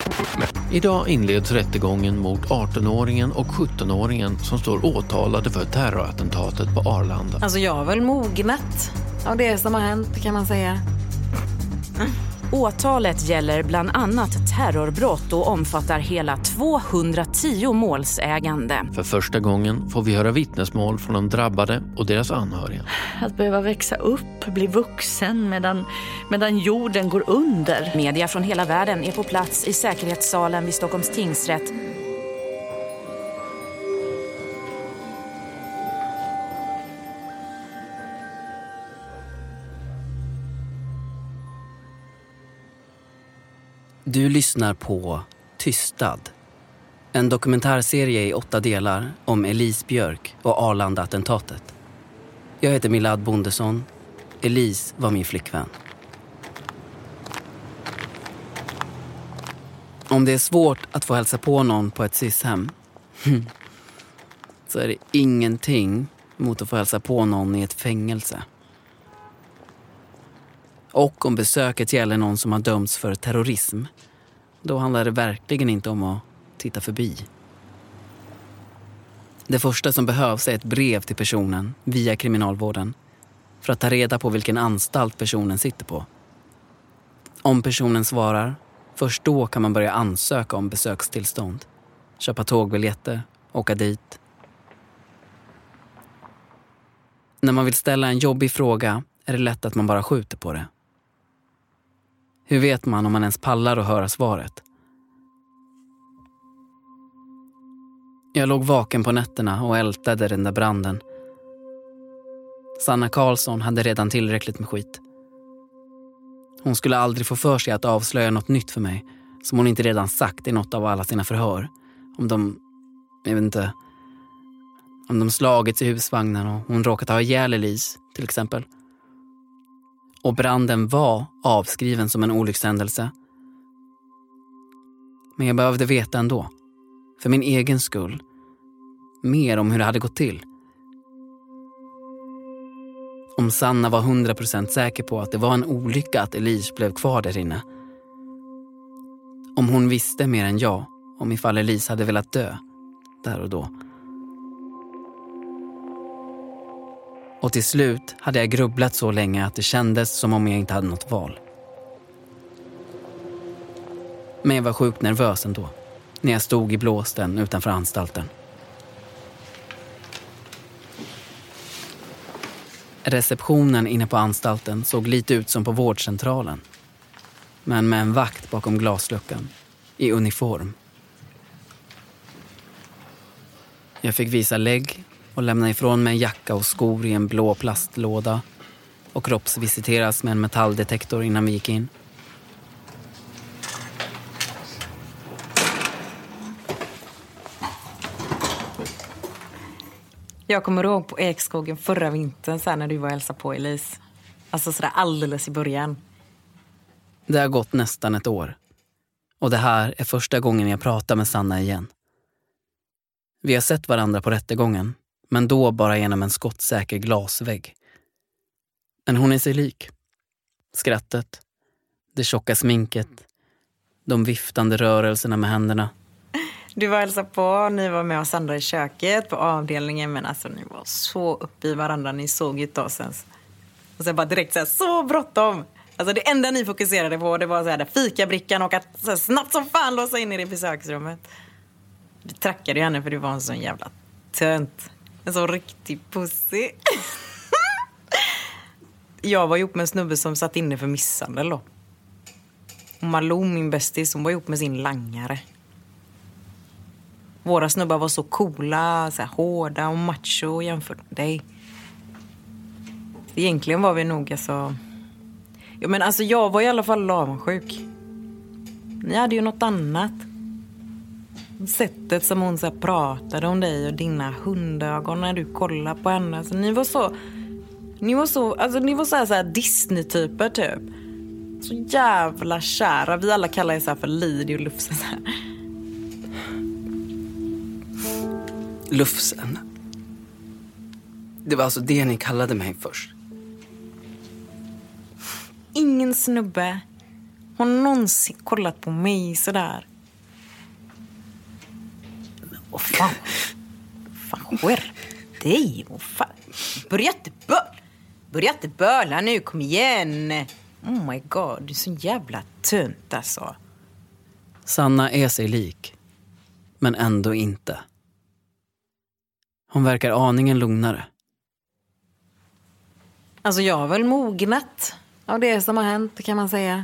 Idag inleds rättegången mot 18-åringen och 17-åringen som står åtalade för terrorattentatet på Arlanda. Alltså jag har väl mognat av det som har hänt, kan man säga. Åtalet gäller bland annat terrorbrott och omfattar hela 210 målsägande. För första gången får vi höra vittnesmål från de drabbade och deras anhöriga. Att behöva växa upp, bli vuxen medan jorden går under. Media från hela världen är på plats i säkerhetssalen vid Stockholms tingsrätt. Du lyssnar på Tystad. En dokumentärserie i 8 delar om Elise Björk och Arlanda-attentatet. Jag heter Milad Bondesson. Elise var min flickvän. Om det är svårt att få hälsa på någon på ett SIS-hem så är det ingenting mot att få hälsa på någon i ett fängelse. Och om besöket gäller någon som har dömts för terrorism, då handlar det verkligen inte om att titta förbi. Det första som behövs är ett brev till personen via kriminalvården för att ta reda på vilken anstalt personen sitter på. Om personen svarar, först då kan man börja ansöka om besökstillstånd, köpa tågbiljetter, åka dit. När man vill ställa en jobbig fråga är det lätt att man bara skjuter på det. Hur vet man om man ens pallar att höra svaret? Jag låg vaken på nätterna och ältade den där branden. Sanna Karlsson hade redan tillräckligt med skit. Hon skulle aldrig få för sig att avslöja något nytt för mig som hon inte redan sagt i något av alla sina förhör. Om de slagits i husvagnen och hon råkat ha ihjäl Elise, till exempel. Och branden var avskriven som en olyckshändelse. Men jag behövde veta ändå. För min egen skull. Mer om hur det hade gått till. Om Sanna var 100% säker på att det var en olycka att Elise blev kvar där inne. Om hon visste mer än jag om ifall Elise hade velat dö där och då. Och till slut hade jag grubblat så länge att det kändes som om jag inte hade något val. Men jag var sjukt nervös ändå, när jag stod i blåsten utanför anstalten. Receptionen inne på anstalten såg lite ut som på vårdcentralen. Men med en vakt bakom glasluckan, i uniform. Jag fick visa lägg och lämna ifrån mig jacka och skor i en blå plastlåda och kroppsvisiteras med en metalldetektor innan vi gick in. Jag kommer ihåg på Ekskogen förra vintern så här, när du var och hälsade på Elise. Alltså sådär alldeles i början. Det har gått nästan ett år. Och det här är första gången jag pratar med Sanna igen. Vi har sett varandra på rättegången, men då bara genom en skottsäker glasvägg. Men hon är sig lik. Skrattet, det tjocka sminket, de viftande rörelserna med händerna. Du var hälsa på, ni var med oss andra i köket på avdelningen, men alltså ni var så uppe i varandra, ni såg ju ett tag sen. Och så bara direkt så bråttom. Alltså det enda ni fokuserade på, det var så här fikabrickan och att så snabbt som fan låsa in er i besöksrummet. Du trackade ju henne för du var en sån jävla tönt. En sån riktig pussy. Jag var ihop med en snubbe som satt inne för misshandel då. Och Malou, min bästis, hon var ihop med sin langare. Våra snubbar var så coola, så här hårda och macho jämfört med dig. Egentligen var vi nog alltså... Ja, men alltså jag var i alla fall avundsjuk. Ni hade ju något annat. Sättet som hon så här pratade om dig och dina hundögon när du kollade på henne. Alltså, ni var så här Disney-typer typ. Så jävla kära. Vi alla kallar er så här för Lidi och Lufsen. Så här. Lufsen. Det var alltså det ni kallade mig först. Ingen snubbe har någonsin kollat på mig sådär. Åh fan. Fan, skärp dig. Åh fan. Börja inte böla nu, kom igen. Oh my god, du är så jävla tönt alltså. Sanna är sig lik, men ändå inte. Hon verkar aningen lugnare. Alltså jag har väl mognat av det som har hänt, kan man säga.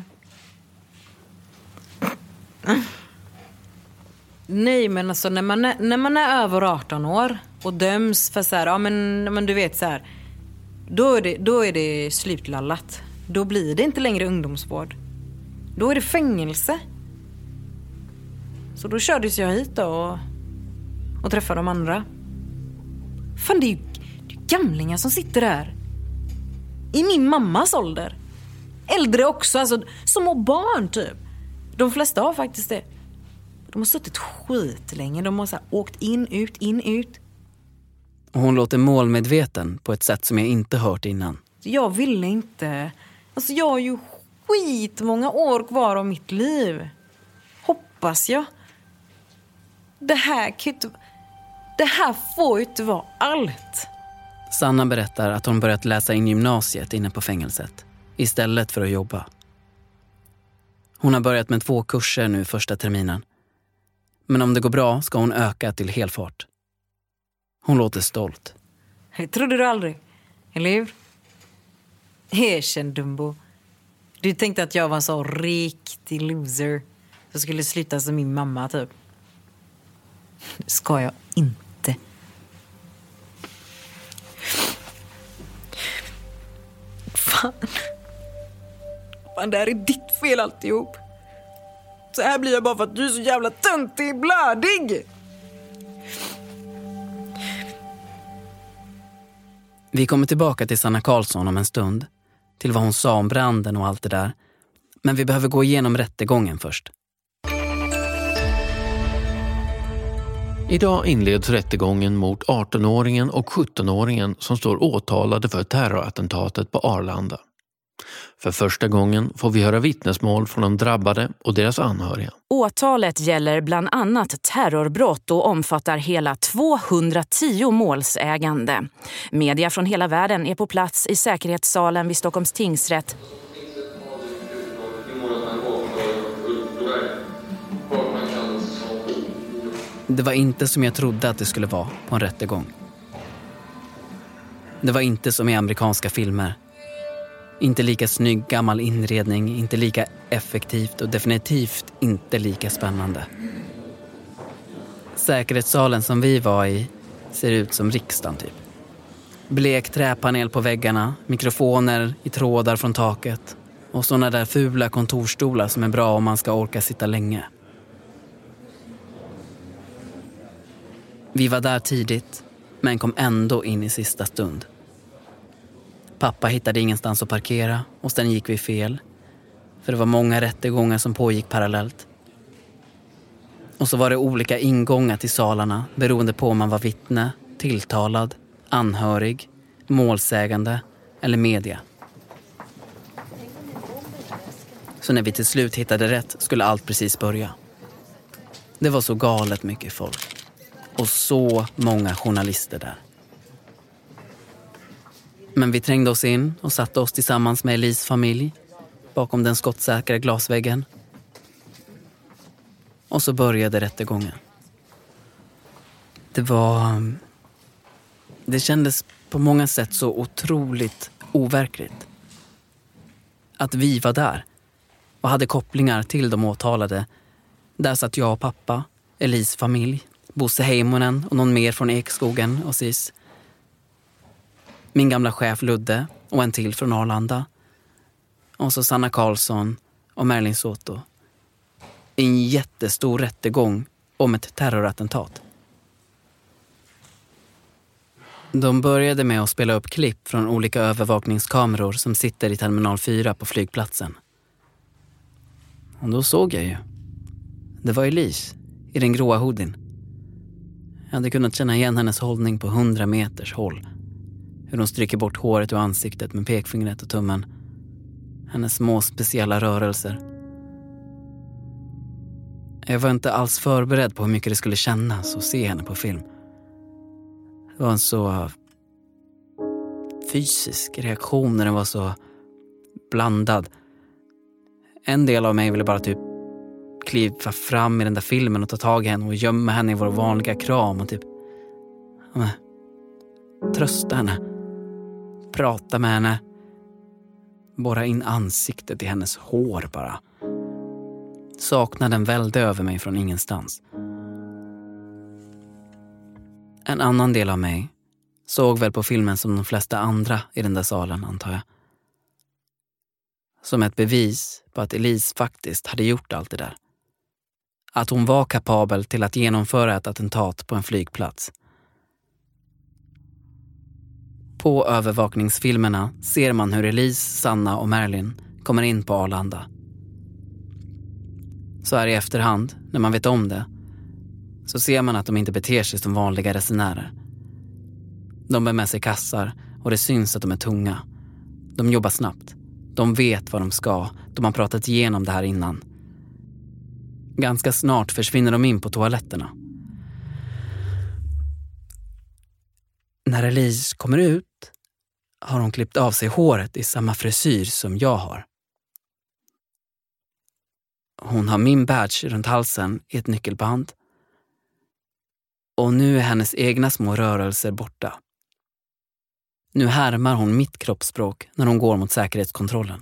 Nej, men alltså när man är över 18 år och döms för så här, ja men du vet så här, då är det slutlallat. Då blir det inte längre ungdomsvård. Då är det fängelse. Så då kördes jag hit då och träffade de andra. Fan, det är ju gamlingar som sitter där. I min mammas ålder. Äldre också, alltså små barn typ. De flesta har faktiskt det. De har suttit skit länge. De har så här åkt in, ut. Och hon låter målmedveten på ett sätt som jag inte hört innan. Jag ville inte. Alltså jag har ju skitmånga år kvar av mitt liv. Hoppas jag. Det här får ju inte vara allt. Sanna berättar att hon börjat läsa in gymnasiet inne på fängelset istället för att jobba. Hon har börjat med 2 kurser nu första terminen. Men om det går bra ska hon öka till helfart. Hon låter stolt. Det trodde du aldrig, eller hur? Erkänn, Dumbo. Du tänkte att jag var en så riktig loser som skulle sluta som min mamma, typ. Det ska jag inte. Fan, det här är ditt fel alltihop. Så här blir jag bara för att du är så jävla töntig, blödig. Vi kommer tillbaka till Sanna Karlsson om en stund. Till vad hon sa om branden och allt det där. Men vi behöver gå igenom rättegången först. Idag inleds rättegången mot 18-åringen och 17-åringen som står åtalade för terrorattentatet på Arlanda. För första gången får vi höra vittnesmål från de drabbade och deras anhöriga. Åtalet gäller bland annat terrorbrott och omfattar hela 210 målsägande. Media från hela världen är på plats i säkerhetssalen vid Stockholms tingsrätt. Det var inte som jag trodde att det skulle vara på en rättegång. Det var inte som i amerikanska filmer. Inte lika snygg gammal inredning, inte lika effektivt och definitivt inte lika spännande. Säkerhetssalen som vi var i ser ut som riksdagen typ. Blek träpanel på väggarna, mikrofoner i trådar från taket och såna där fula kontorstolar som är bra om man ska orka sitta länge. Vi var där tidigt, men kom ändå in i sista stund. Pappa hittade ingenstans att parkera och sen gick vi fel. För det var många rättegångar som pågick parallellt. Och så var det olika ingångar till salarna beroende på om man var vittne, tilltalad, anhörig, målsägande eller media. Så när vi till slut hittade rätt skulle allt precis börja. Det var så galet mycket folk. Och så många journalister där. Men vi trängde oss in och satte oss tillsammans med Elis familj bakom den skottsäkra glasväggen. Och så började rättegången. Det kändes på många sätt så otroligt overkligt. Att vi var där och hade kopplingar till de åtalade. Där satt jag och pappa, Elis familj, Bosse Heimonen och någon mer från Ekskogen och SIS. Min gamla chef Ludde och en till från Arlanda. Och så Sanna Karlsson och Merlin Soto. En jättestor rättegång om ett terrorattentat. De började med att spela upp klipp från olika övervakningskameror som sitter i terminal 4 på flygplatsen. Och då såg jag ju. Det var Elise i den gråa hoodien. Jag hade kunnat känna igen hennes hållning på 100 meters håll. Hur hon stryker bort håret och ansiktet med pekfingret och tummen. Hennes små speciella rörelser. Jag var inte alls förberedd på hur mycket det skulle kännas att se henne på film. Det var en så fysisk reaktion när den var så blandad. En del av mig ville bara typ kliva fram i den där filmen och ta tag i henne och gömma henne i vår vanliga kram och typ trösta henne, prata med henne, borra in ansiktet i hennes hår bara. Saknaden välde över mig från ingenstans. En annan del av mig såg väl på filmen som de flesta andra i den där salen, antar jag. Som ett bevis på att Elise faktiskt hade gjort allt det där. Att hon var kapabel till att genomföra ett attentat på en flygplats. På övervakningsfilmerna ser man hur Elise, Sanna och Marilyn kommer in på Arlanda. Så här i efterhand, när man vet om det, så ser man att de inte beter sig som vanliga resenärer. De bär med sig kassar och det syns att de är tunga. De jobbar snabbt. De vet vad de ska. De har pratat igenom det här innan. Ganska snart försvinner de in på toaletterna. När Elise kommer ut har hon klippt av sig håret i samma frisyr som jag har. Hon har min badge runt halsen i ett nyckelband. Och nu är hennes egna små rörelser borta. Nu härmar hon mitt kroppsspråk när hon går mot säkerhetskontrollen.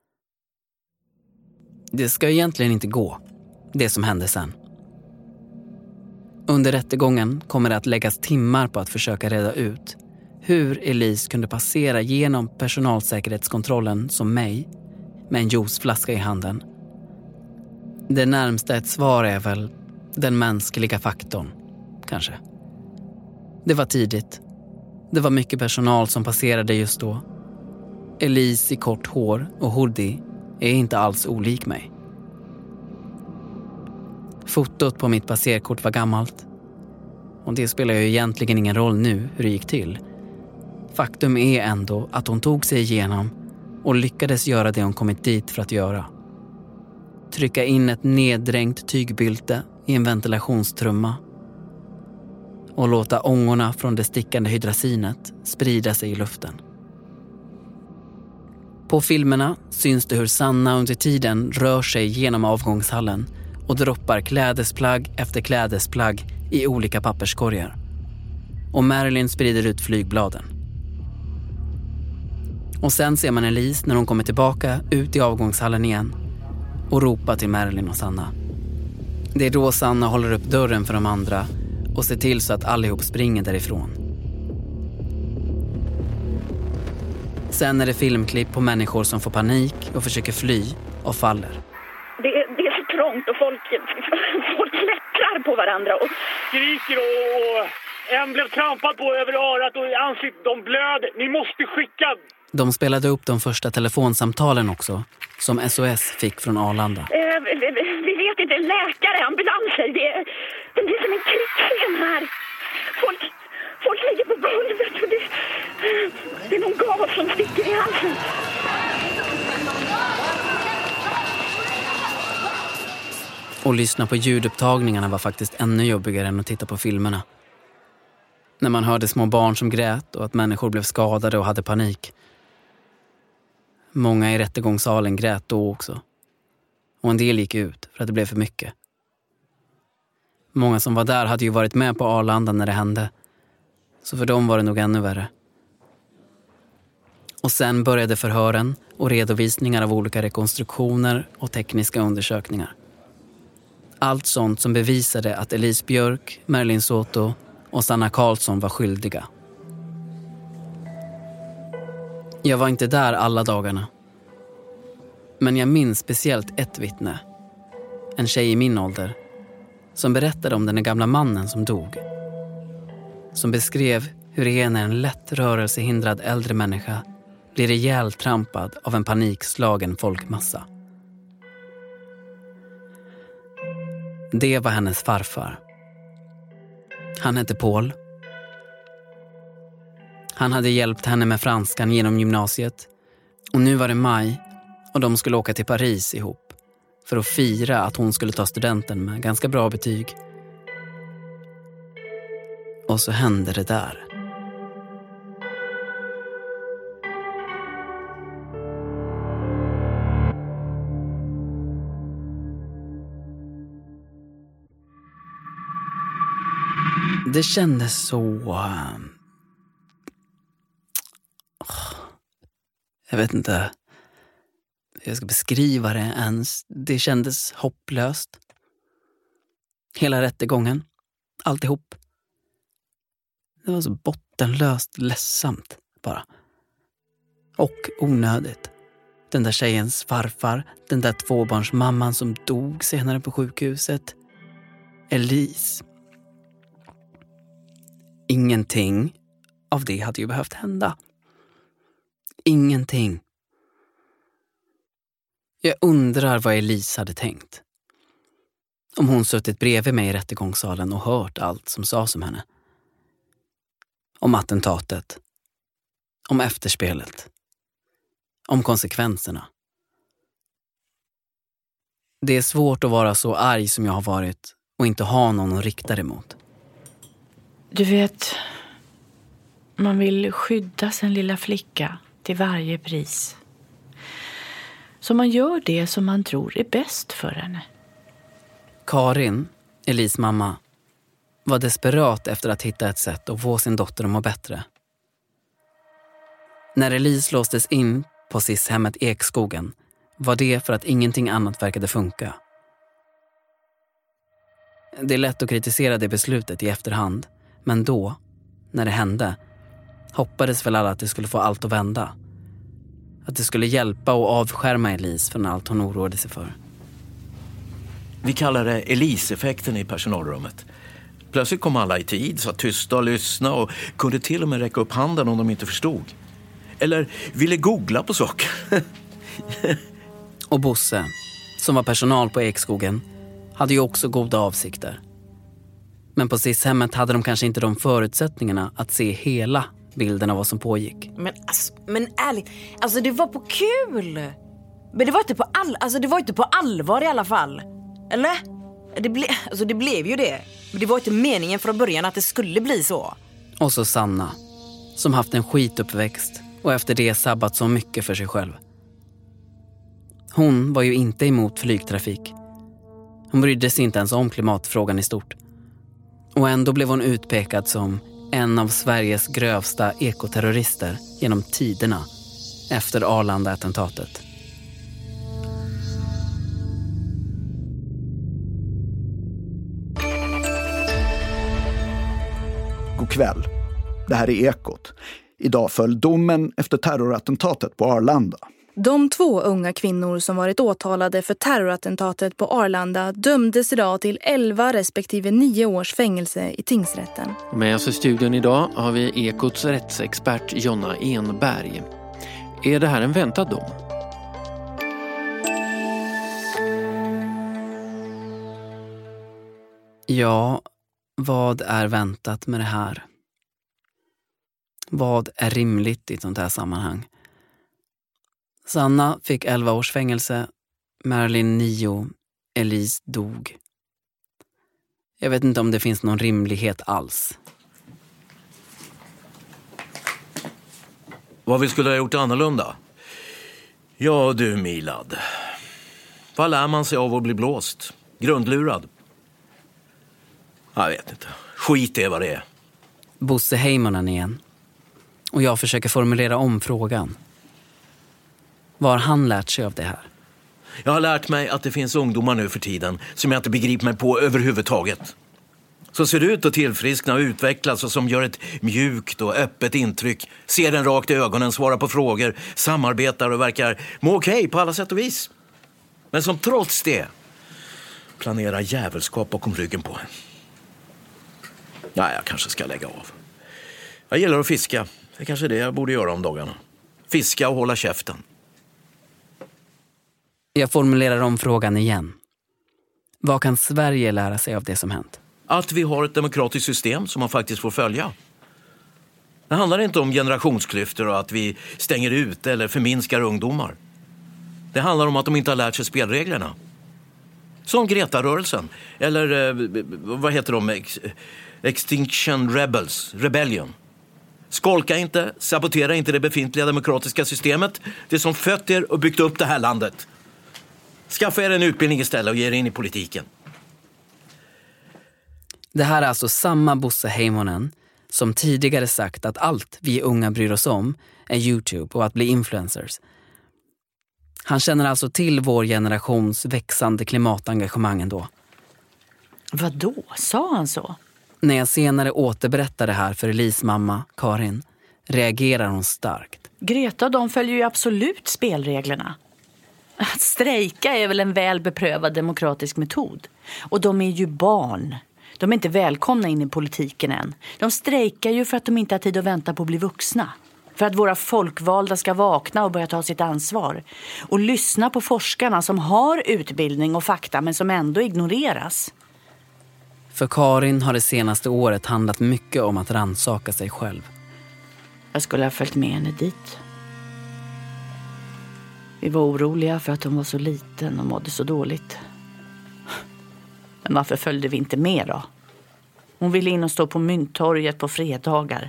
Det ska egentligen inte gå, det som hände sen. Under rättegången kommer det att läggas timmar på att försöka reda ut hur Elise kunde passera genom personalsäkerhetskontrollen som mig med en juiceflaska i handen. Det närmsta ett svar är väl den mänskliga faktorn, kanske. Det var tidigt. Det var mycket personal som passerade just då. Elise i kort hår och hoodie är inte alls olik mig. Fotot på mitt passerkort var gammalt. Och det spelar ju egentligen ingen roll nu hur det gick till. Faktum är ändå att hon tog sig igenom och lyckades göra det hon kommit dit för att göra. Trycka in ett neddränkt tygbylte i en ventilationstrumma och låta ångorna från det stickande hydrasinet sprida sig i luften. På filmerna syns det hur Sanna under tiden rör sig genom avgångshallen och droppar klädesplagg efter klädesplagg i olika papperskorgar. Och Marilyn sprider ut flygbladen. Och sen ser man Elise när hon kommer tillbaka ut i avgångshallen igen och ropar till Marilyn och Sanna. Det är då Sanna håller upp dörren för de andra och ser till så att allihop springer därifrån. Sen är det filmklipp på människor som får panik och försöker fly och faller. Det är så trångt och folk klättrar på varandra och skriker och en blev trampad på över örat och ansiktet, de blöder. Ni måste skicka. De spelade upp de första telefonsamtalen också, som SOS fick från Arlanda. Vi vet inte, läkare, ambulanser, det blir som en krigsscen här. Folk ligger på golvet och det är någon gas som sticker i halsen. Och lyssna på ljudupptagningarna var faktiskt ännu jobbigare än att titta på filmerna. När man hörde små barn som grät och att människor blev skadade och hade panik. Många i rättegångssalen grät då också. Och en del gick ut för att det blev för mycket. Många som var där hade ju varit med på Arlanda när det hände. Så för dem var det nog ännu värre. Och sen började förhören och redovisningar av olika rekonstruktioner och tekniska undersökningar. Allt sånt som bevisade att Elise Björk, Marilyn Soto och Sanna Karlsson var skyldiga. Jag var inte där alla dagarna. Men jag minns speciellt ett vittne. En tjej i min ålder. Som berättade om den gamla mannen som dog. Som beskrev hur det är när en lätt rörelsehindrad äldre människa blir rejält trampad av en panikslagen folkmassa. Det var hennes farfar. Han hette Paul. Han hade hjälpt henne med franskan genom gymnasiet. Och nu var det maj och de skulle åka till Paris ihop. för att fira att hon skulle ta studenten med ganska bra betyg. Och så hände det där. Det kändes så... jag vet inte hur jag ska beskriva det ens. Det kändes hopplöst. Hela rättegången. Alltihop. Det var så bottenlöst ledsamt bara. Och onödigt. Den där tjejens farfar, den där tvåbarnsmamman som dog senare på sjukhuset. Elise. Ingenting av det hade ju behövt hända. Ingenting. Jag undrar vad Elise hade tänkt. Om hon suttit bredvid mig i rättegångssalen och hört allt som sades om henne. Om attentatet. Om efterspelet. Om konsekvenserna. Det är svårt att vara så arg som jag har varit och inte ha någon att rikta det mot. Du vet, man vill skydda sin lilla flicka till varje pris. Så man gör det som man tror är bäst för henne. Karin, Elise mamma, var desperat efter att hitta ett sätt att få sin dotter att må bättre. När Elise låstes in på SIS-hemmet Ekskogen var det för att ingenting annat verkade funka. Det är lätt att kritisera det beslutet i efterhand, men då, när det hände, hoppades väl alla att det skulle få allt att vända. Att det skulle hjälpa och avskärma Elise från allt hon oroade sig för. Vi kallar det Elise-effekten i personalrummet. Plötsligt kom alla i tid, satt tysta och lyssna och kunde till och med räcka upp handen om de inte förstod. Eller ville googla på saker. Och Bosse, som var personal på Ekskogen, hade ju också goda avsikter. Men på SIS-hemmet hade de kanske inte de förutsättningarna att se hela bilden av vad som pågick. Men ärligt, alltså det var på kul. Men det var inte på allvar i alla fall. Eller? Det blev ju det. Men det var inte meningen från början att det skulle bli så. Och så Sanna, som haft en skituppväxt och efter det sabbat så mycket för sig själv. Hon var ju inte emot flygtrafik. Hon brydde sig inte ens om klimatfrågan i stort. Och ändå blev hon utpekad som en av Sveriges grövsta ekoterrorister genom tiderna efter Arlanda-attentatet. God kväll. Det här är Ekot. Idag föll domen efter terrorattentatet på Arlanda. De 2 unga kvinnor som varit åtalade för terrorattentatet på Arlanda dömdes idag till 11 respektive 9 års fängelse i tingsrätten. Med oss i studion idag har vi Ekots rättsexpert Jonna Enberg. Är det här en väntad dom? Ja, vad är väntat med det här? Vad är rimligt i ett sånt här sammanhang? Sanna fick 11 års fängelse, Marilyn 9, Elise dog. Jag vet inte om det finns någon rimlighet alls. Vad vi skulle ha gjort annorlunda? Ja du Milad. Vad lär man sig av att bli blåst? Grundlurad? Jag vet inte. Skit är vad det är. Bosse Heimonen igen. Och jag försöker formulera om frågan. Vad har han lärt sig av det här? Jag har lärt mig att det finns ungdomar nu för tiden som jag inte begriper mig på överhuvudtaget. Som ser ut att tillfriskna och utvecklas och som gör ett mjukt och öppet intryck. Ser den rakt i ögonen, svarar på frågor, samarbetar och verkar må okej på alla sätt och vis. Men som trots det planerar jävelskap bakom ryggen på en. Nej, jag kanske ska lägga av. Jag gillar att fiska. Det är kanske det jag borde göra om dagarna. Fiska och hålla käften. Jag formulerar om frågan igen. Vad kan Sverige lära sig av det som hänt? Att vi har ett demokratiskt system som man faktiskt får följa. Det handlar inte om generationsklyftor och att vi stänger ut eller förminskar ungdomar. Det handlar om att de inte har lärt sig spelreglerna. Som Greta-rörelsen. Eller vad heter de? Extinction Rebellion. Skolka inte, sabotera inte det befintliga demokratiska systemet. Det som fött er och byggt upp det här landet. Skaffa er en utbildning istället och ge er in i politiken. Det här är alltså samma Bosse Heimonen som tidigare sagt att allt vi unga bryr oss om är YouTube och att bli influencers. Han känner alltså till vår generations växande klimatengagemang ändå. Vadå? Sa han så? När jag senare återberättar det här för Elise mamma, Karin, reagerar hon starkt. Greta och de följer ju absolut spelreglerna. Att strejka är väl en väl beprövad demokratisk metod. Och de är ju barn. De är inte välkomna in i politiken än. De strejkar ju för att de inte har tid att vänta på att bli vuxna. För att våra folkvalda ska vakna och börja ta sitt ansvar. Och lyssna på forskarna som har utbildning och fakta men som ändå ignoreras. För Karin har det senaste året handlat mycket om att rannsaka sig själv. Jag skulle ha följt med henne dit. Vi var oroliga för att hon var så liten och mådde så dåligt. Men varför följde vi inte med då? Hon ville in och stå på Mynttorget på fredagar.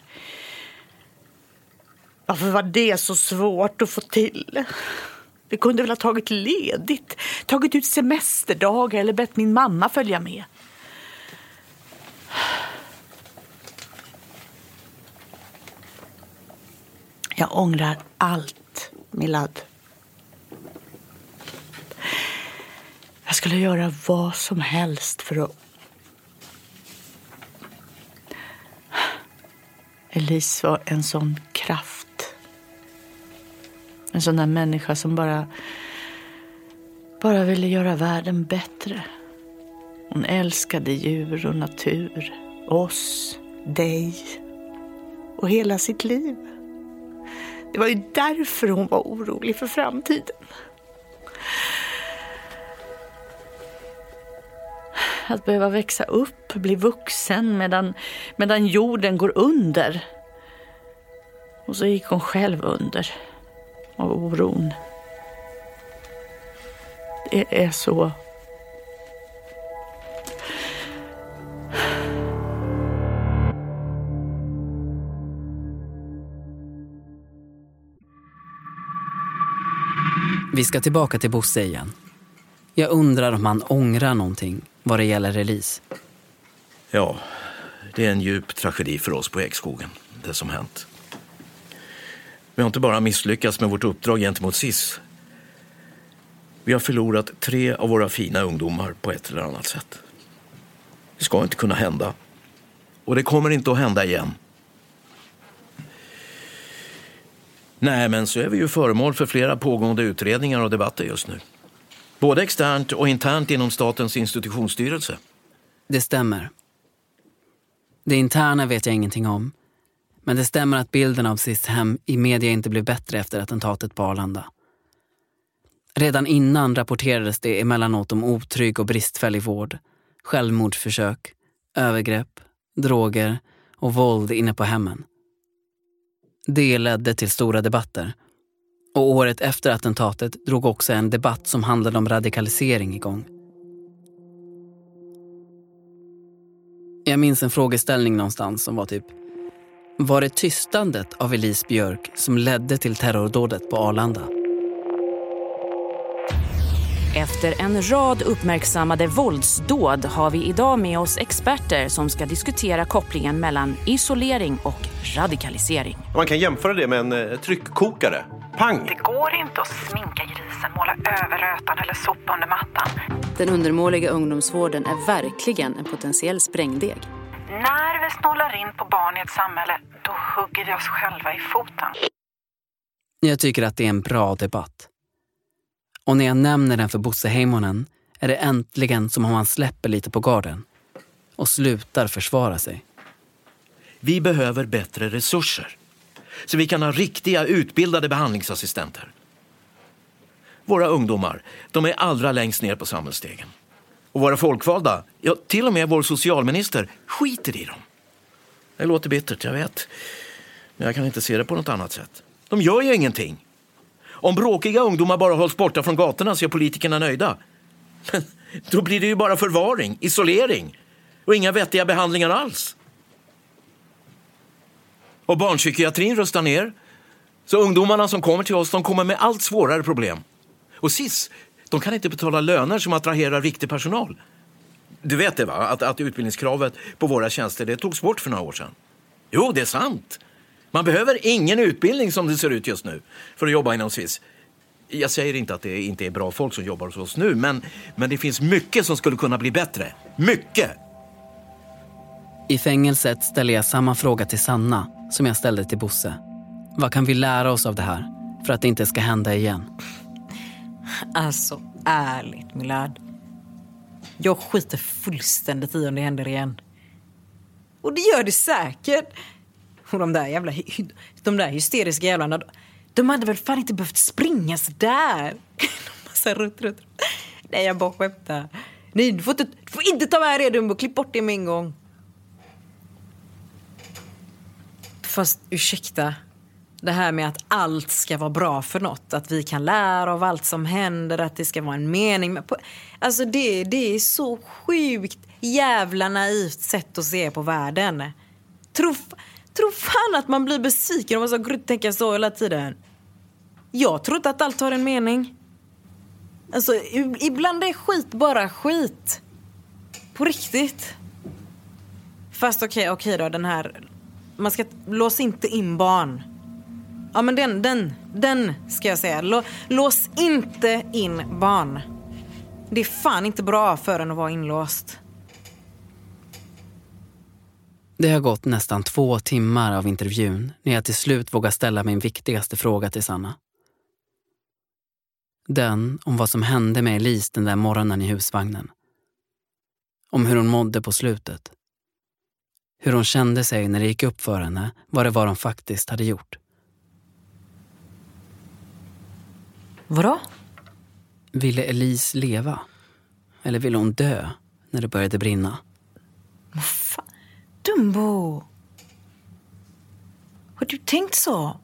Varför var det så svårt att få till? Vi kunde väl ha tagit ledigt. Tagit ut semesterdagar eller bett min mamma följa med. Jag ångrar allt, Milad. Jag skulle göra vad som helst för att... Elise var en sån kraft. En sån där människa som bara ville göra världen bättre. Hon älskade djur och natur, oss, dig och hela sitt liv. Det var ju därför hon var orolig för framtiden. Att behöva växa upp, bli vuxen medan jorden går under. Och så gick hon själv under av oron. Det är så... Vi ska tillbaka till Bosse igen. Jag undrar om han ångrar någonting vad det gäller Elise. Ja, det är en djup tragedi för oss på Ekskogen, det som hänt. Vi har inte bara misslyckats med vårt uppdrag gentemot SIS. Vi har förlorat 3 av våra fina ungdomar på ett eller annat sätt. Det ska inte kunna hända. Och det kommer inte att hända igen. Nej, men så är vi ju föremål för flera pågående utredningar och debatter just nu. Både externt och internt inom Statens institutionsstyrelse. Det stämmer. Det interna vet jag ingenting om. Men det stämmer att bilden av SIS-hem i media inte blev bättre efter attentatet på Arlanda. Redan innan rapporterades det emellanåt om otrygg och bristfällig vård, självmordsförsök, övergrepp, droger och våld inne på hemmen. Det ledde till stora debatter. Och året efter attentatet drog också en debatt som handlade om radikalisering igång. Jag minns en frågeställning någonstans som var typ: var det tystandet av Elise Björk som ledde till terrordådet på Arlanda? Efter en rad uppmärksammade våldsdåd har vi idag med oss experter som ska diskutera kopplingen mellan isolering och radikalisering. Man kan jämföra det med en tryckkokare. Pang! Det går inte att sminka grisen, måla över rötan eller sopa under mattan. Den undermåliga ungdomsvården är verkligen en potentiell sprängdeg. När vi snålar in på barn i ett samhälle, då hugger vi oss själva i foten. Jag tycker att det är en bra debatt. Och när jag nämner den för Bosse Heimonen är det äntligen som om han släpper lite på garden och slutar försvara sig. Vi behöver bättre resurser så vi kan ha riktiga utbildade behandlingsassistenter. Våra ungdomar, de är allra längst ner på samhällsstegen. Och våra folkvalda, ja, till och med vår socialminister, skiter i dem. Det låter bittert, jag vet. Men jag kan inte se det på något annat sätt. De gör ju ingenting. Om bråkiga ungdomar bara hålls borta från gatorna så är politikerna nöjda. Då blir det ju bara förvaring, isolering och inga vettiga behandlingar alls. Och barnpsykiatrin rustar ner. Så ungdomarna som kommer till oss, de kommer med allt svårare problem. Och SIS, de kan inte betala löner som attraherar riktig personal. Du vet det va? Att utbildningskravet på våra tjänster, det togs bort för några år sedan. Jo, det är sant. Man behöver ingen utbildning som det ser ut just nu för att jobba inom SIS. Jag säger inte att det inte är bra folk som jobbar hos oss nu, men det finns mycket som skulle kunna bli bättre. Mycket! I fängelset ställer jag samma fråga till Sanna som jag ställde till Bosse. Vad kan vi lära oss av det här för att det inte ska hända igen? Alltså, ärligt Milad. Jag skiter fullständigt i om det händer igen. Och det gör det säkert. Och de där hysteriska jävlarna, de hade väl fan inte behövt springa så där. Massa rutt. Nej, jag bara skämtar. Nej, du får inte ta med det och klipp bort det med en gång. Fast ursäkta. Det här med att allt ska vara bra för något. Att vi kan lära av allt som händer. Att det ska vara en mening. Alltså det är så sjukt jävla naivt sätt att se på världen. Tror fan att man blir besviken om man ska tänka så hela tiden. Jag tror inte att allt har en mening. Alltså ibland är skit bara skit. På riktigt. Fast okej då, den här... Man ska låsa inte in barn. Ja, men den ska jag säga. Lås inte in barn. Det är fan inte bra för en att vara inlåst. Det har gått nästan 2 timmar av intervjun när jag till slut vågar ställa min viktigaste fråga till Sanna. Den om vad som hände med Elise den där morgonen i husvagnen. Om hur hon mådde på slutet. Hur hon kände sig när det gick upp för henne vad det var hon faktiskt hade gjort. Vadå? Ville Elise leva? Eller ville hon dö när det började brinna? Vad fan? Dumbo! Har du tänkt så?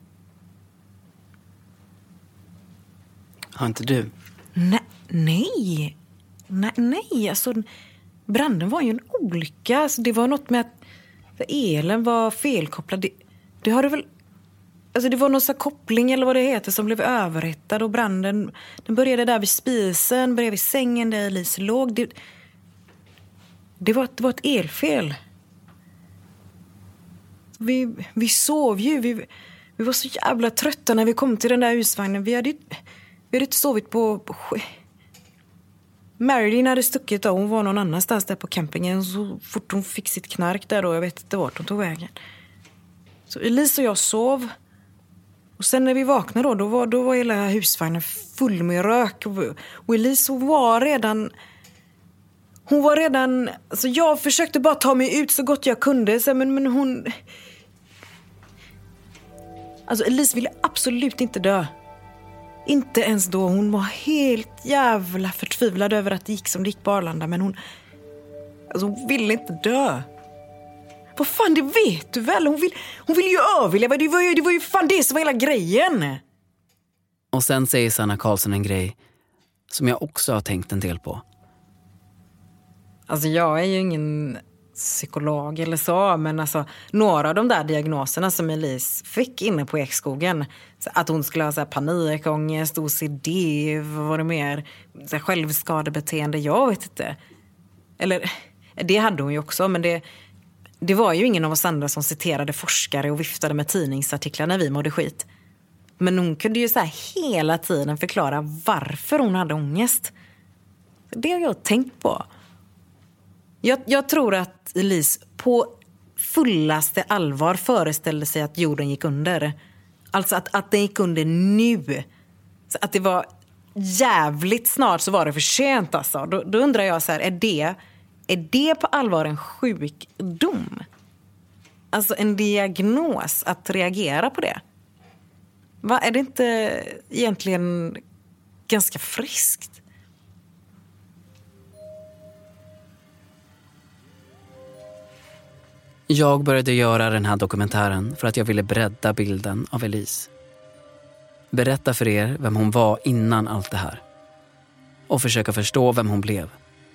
Har inte du? Nej. Alltså, branden var ju en olycka. Alltså, det var något med att elen var felkopplad. Det har det väl... Alltså det var någon sån koppling eller vad det heter som blev överhettad och branden den började där vid spisen, bredvid sängen där Elise låg. Det var ett elfel. Vi sov ju. Vi var så jävla trötta när vi kom till den där husvagnen. Vi hade inte sovit på Marilyn hade stuckit och hon var någon annanstans där på campingen så fort hon fick sitt knark där då. Jag vet inte vart hon tog vägen. Så Elise och jag sov. Och sen när vi vaknade då var hela husvagnen full med rök. Och Elise hon var redan... Alltså jag försökte bara ta mig ut så gott jag kunde. Så, men hon... Alltså Elise ville absolut inte dö. Inte ens då. Hon var helt jävla förtvivlad över att det gick som det gick på Arlanda. Men hon ville inte dö. Vad fan, det vet du väl? Hon vill ju överleva. Det var ju fan det som var hela grejen. Och sen säger Sanna Karlsson en grej som jag också har tänkt en del på. Alltså jag är ju ingen psykolog eller så, men alltså några av de där diagnoserna som Elise fick inne på Ekskogen, att hon skulle ha så här panikångest, OCD, vad var det mer, så här självskadebeteende, jag vet inte. Eller det hade hon ju också, men det var ju ingen av oss andra som citerade forskare och viftade med tidningsartiklar när vi mådde skit. Men hon kunde ju så här hela tiden förklara varför hon hade ångest. Det har jag tänkt på. Jag tror att Elise på fullaste allvar föreställde sig att jorden gick under. Alltså att den gick under nu. Så att det var jävligt snart så var det för sent alltså. Då undrar jag så här, är det på allvar en sjukdom? Alltså en diagnos att reagera på det? Är det inte egentligen ganska friskt? Jag började göra den här dokumentären för att jag ville bredda bilden av Elise. Berätta för er vem hon var innan allt det här. Och försöka förstå vem hon blev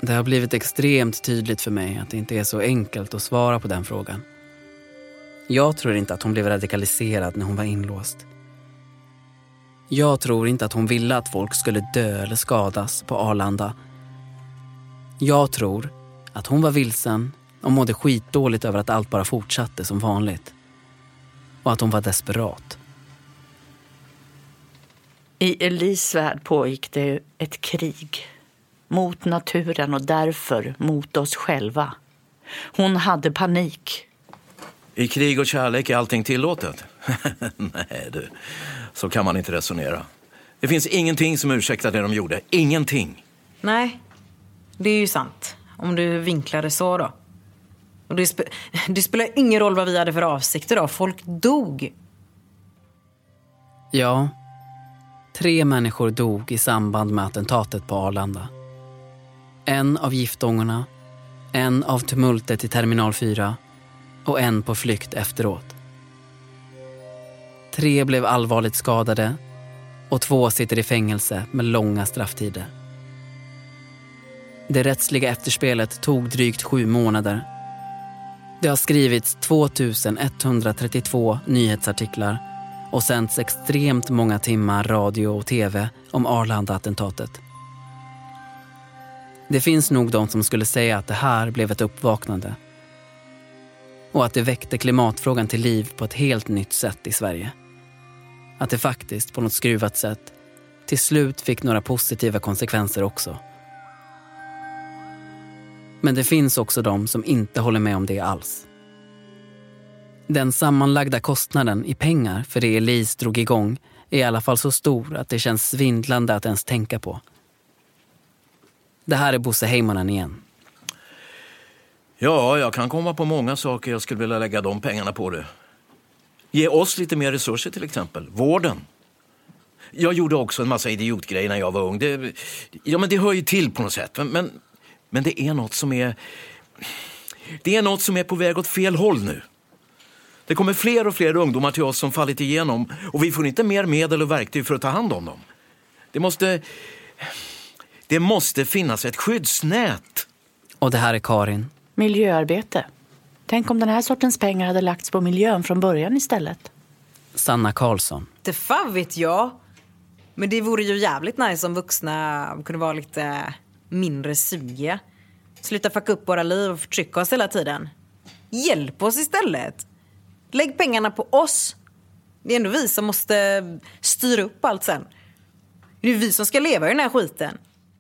Det har blivit extremt tydligt för mig att det inte är så enkelt att svara på den frågan. Jag tror inte att hon blev radikaliserad när hon var inlåst. Jag tror inte att hon ville att folk skulle dö eller skadas på Arlanda. Jag tror att hon var vilsen och mådde skitdåligt över att allt bara fortsatte som vanligt. Och att hon var desperat. I Elise värld pågick det ett krig. Mot naturen och därför mot oss själva. Hon hade panik. I krig och kärlek är allting tillåtet. Nej du, så kan man inte resonera. Det finns ingenting som ursäktar det de gjorde. Ingenting. Nej, det är ju sant. Om du vinklar det så då. Och det spelar ingen roll vad vi hade för avsikter då. Folk dog. Ja, 3 människor dog i samband med attentatet på Arlanda. En av giftångorna, en av tumultet i Terminal 4 och en på flykt efteråt. 3 blev allvarligt skadade och 2 sitter i fängelse med långa strafftider. Det rättsliga efterspelet tog drygt 7 månader. Det har skrivits 2132 nyhetsartiklar och sänds extremt många timmar radio och tv om Arlanda-attentatet. Det finns nog de som skulle säga att det här blev ett uppvaknande. Och att det väckte klimatfrågan till liv på ett helt nytt sätt i Sverige. Att det faktiskt på något skruvat sätt till slut fick några positiva konsekvenser också. Men det finns också de som inte håller med om det alls. Den sammanlagda kostnaden i pengar för det Elise drog igång är i alla fall så stor att det känns svindlande att ens tänka på. Det här är Bosse Heimonen igen. Ja, jag kan komma på många saker jag skulle vilja lägga de pengarna på det. Ge oss lite mer resurser till exempel. Vården. Jag gjorde också en massa idiotgrejer när jag var ung. Men det hör ju till på något sätt. Men det är något som är... Det är något som är på väg åt fel håll nu. Det kommer fler och fler ungdomar till oss som fallit igenom. Och vi får inte mer medel och verktyg för att ta hand om dem. Det måste finnas ett skyddsnät. Och det här är Karin. Miljöarbete. Tänk om den här sortens pengar hade lagts på miljön från början istället. Sanna Karlsson. Det fan vet jag. Men det vore ju jävligt nice om vuxna kunde vara lite mindre sugiga. Sluta fucka upp våra liv och förtrycka oss hela tiden. Hjälp oss istället. Lägg pengarna på oss. Det är ändå vi som måste styra upp allt sen. Det är vi som ska leva i den här skiten.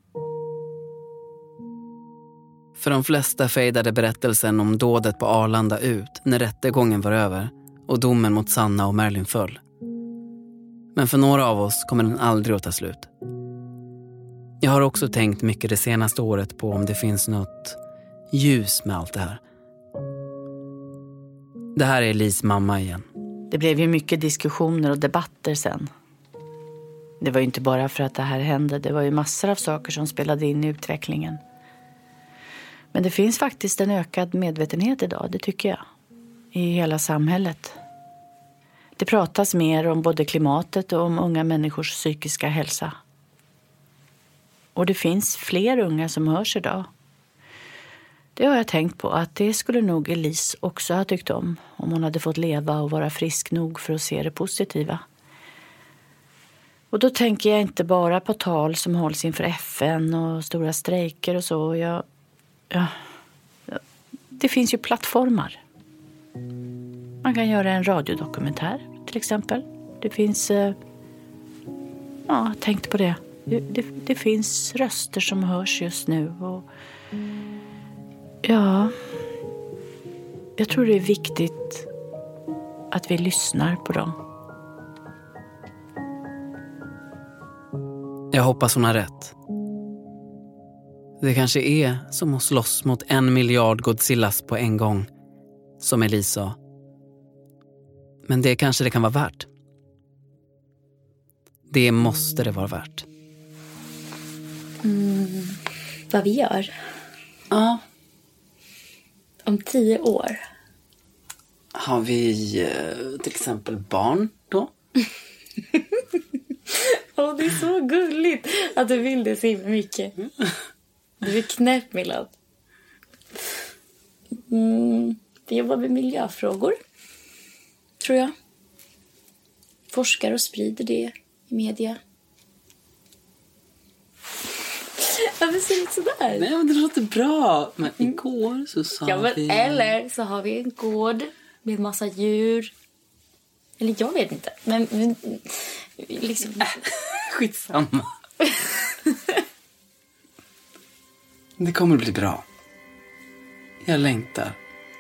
För de flesta fejdade berättelsen om dådet på Arlanda ut när rättegången var över och domen mot Sanna och Merlin föll. Men för några av oss kommer den aldrig att ta slut. Jag har också tänkt mycket det senaste året på om det finns något ljus med allt det här. Det här är Elise mamma igen. Det blev ju mycket diskussioner och debatter sen. Det var ju inte bara för att det här hände. Det var ju massor av saker som spelade in i utvecklingen. Men det finns faktiskt en ökad medvetenhet idag, det tycker jag. I hela samhället. Det pratas mer om både klimatet och om unga människors psykiska hälsa. Och det finns fler unga som hörs idag. Det har jag tänkt på att det skulle nog Elise också ha tyckt om hon hade fått leva och vara frisk nog för att se det positiva. Och då tänker jag inte bara på tal som hålls inför FN och stora strejker och så. Det finns ju plattformar. Man kan göra en radiodokumentär till exempel. Det finns... tänk på det. Det finns röster som hörs just nu. Och jag tror det är viktigt att vi lyssnar på dem. Jag hoppas hon har rätt. Det kanske är som att slåss mot 1 miljard Godzillas på en gång, som Elise sa. Men det kanske det kan vara värt. Det måste det vara värt. Vad vi gör? Ja. Om 10 år. Har vi till exempel barn då? Det är så gulligt att du vill det så mycket. Du är knäpp, Milad. Vi jobbar med miljöfrågor, tror jag. Forskar och sprider det i media. Varför ser det ut sådär? Nej, men det låter bra. Men igår så sa vi... Eller så har vi en gård med massa djur. Eller jag vet inte. Men liksom... Skitsamma. Det kommer bli bra. Jag längtar.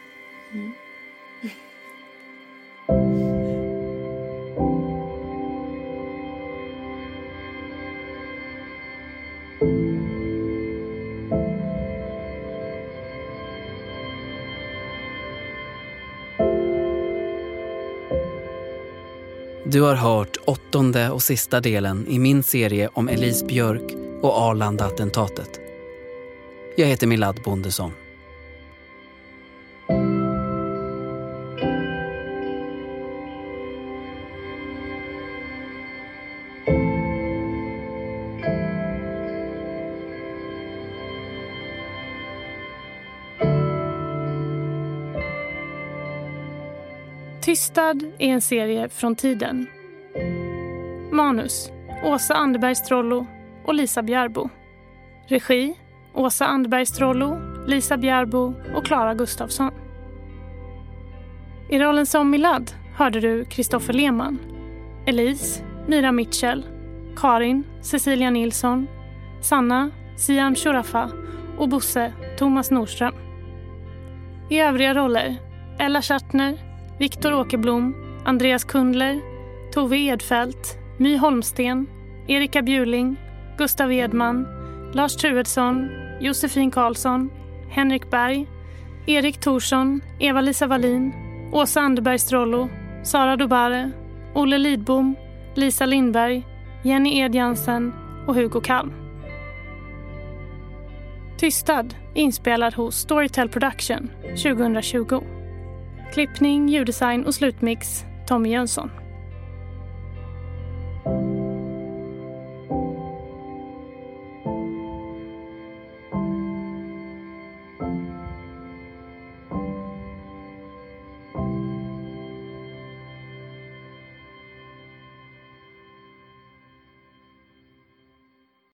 Du har hört 8:e och sista delen i min serie om Elise Björk och Arlanda-attentatet. Jag heter Milad Bondesson. Tystad är en serie från tiden. Manus: Åsa Anderberg-Strollo och Lisa Bjärbo. Regi: Åsa Anderberg-Strollo, Lisa Bjärbo och Klara Gustafsson. I rollen som Milad hörde du Kristoffer Lehmann, Elise, Mira Mitchell, Karin, Cecilia Nilsson, Sanna, Siam Shurafa och Bosse, Thomas Nordström. I övriga roller: Ella Schartner, Viktor Åkerblom, Andreas Kundler, Tove Edfält, My Holmsten, Erika Bjuling, Gustav Edman, Lars Truedsson, Josefin Karlsson, Henrik Berg, Erik Thorsson, Eva-Lisa Wallin, Åsa Anderberg-Strollo, Sara Dobare, Olle Lidbom, Lisa Lindberg, Jenny Edjansen och Hugo Kalm. Tystad inspelad hos Storytel Production 2020. Klippning, ljuddesign och slutmix Tommy Jönsson.